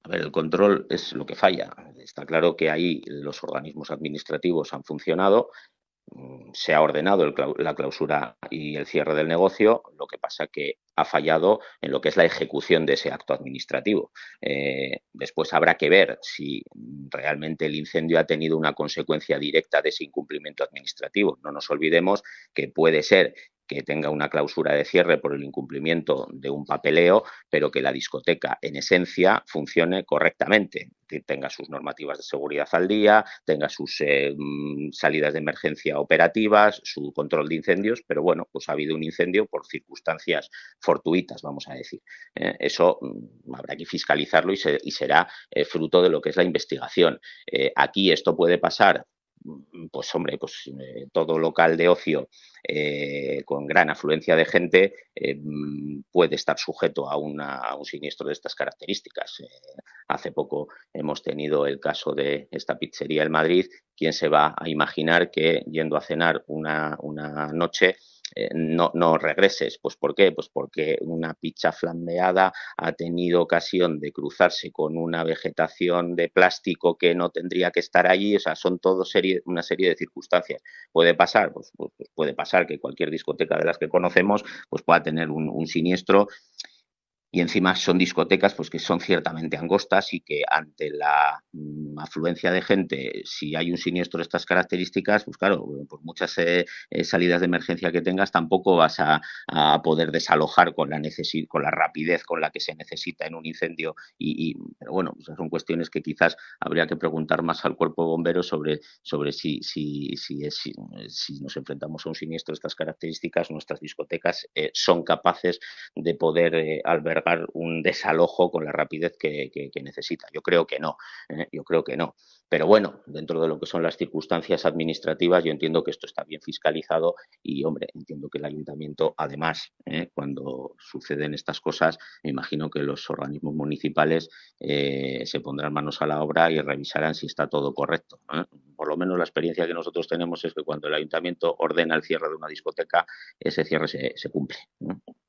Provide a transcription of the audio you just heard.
A ver, el control es lo que falla. Está claro que ahí los organismos administrativos han funcionado, se ha ordenado la clausura y el cierre del negocio, lo que pasa que ha fallado en lo que es la ejecución de ese acto administrativo. Después habrá que ver si realmente el incendio ha tenido una consecuencia directa de ese incumplimiento administrativo. No nos olvidemos que puede ser que tenga una clausura de cierre por el incumplimiento de un papeleo, pero que la discoteca en esencia funcione correctamente, que tenga sus normativas de seguridad al día, tenga sus salidas de emergencia operativas, su control de incendios, pero bueno, pues ha habido un incendio por circunstancias fortuitas, vamos a decir. Eso habrá que fiscalizarlo y será fruto de lo que es la investigación. Aquí esto puede pasar pues hombre, pues todo local de ocio con gran afluencia de gente puede estar sujeto a un siniestro de estas características. Hace poco hemos tenido el caso de esta pizzería en Madrid. ¿Quién se va a imaginar que yendo a cenar una noche no regreses? Pues ¿por qué? Pues porque una pizza flambeada ha tenido ocasión de cruzarse con una vegetación de plástico que no tendría que estar allí. O sea, son todo una serie de circunstancias. ¿Puede pasar? Pues puede pasar que cualquier discoteca de las que conocemos pues pueda tener un siniestro, y encima son discotecas pues que son ciertamente angostas y que ante la afluencia de gente, si hay un siniestro de estas características, pues claro, por muchas salidas de emergencia que tengas, tampoco vas a poder desalojar con la rapidez con la que se necesita en un incendio. Pero bueno, pues son cuestiones que quizás habría que preguntar más al cuerpo de bomberos sobre si nos enfrentamos a un siniestro de estas características, nuestras discotecas son capaces de poder albergar un desalojo con la rapidez que necesita. Yo creo que no, yo creo que no. Pero bueno, dentro de lo que son las circunstancias administrativas, yo entiendo que esto está bien fiscalizado y, hombre, entiendo que el ayuntamiento, además, cuando suceden estas cosas, me imagino que los organismos municipales se pondrán manos a la obra y revisarán si está todo correcto. Por lo menos la experiencia que nosotros tenemos es que cuando el ayuntamiento ordena el cierre de una discoteca, ese cierre se cumple.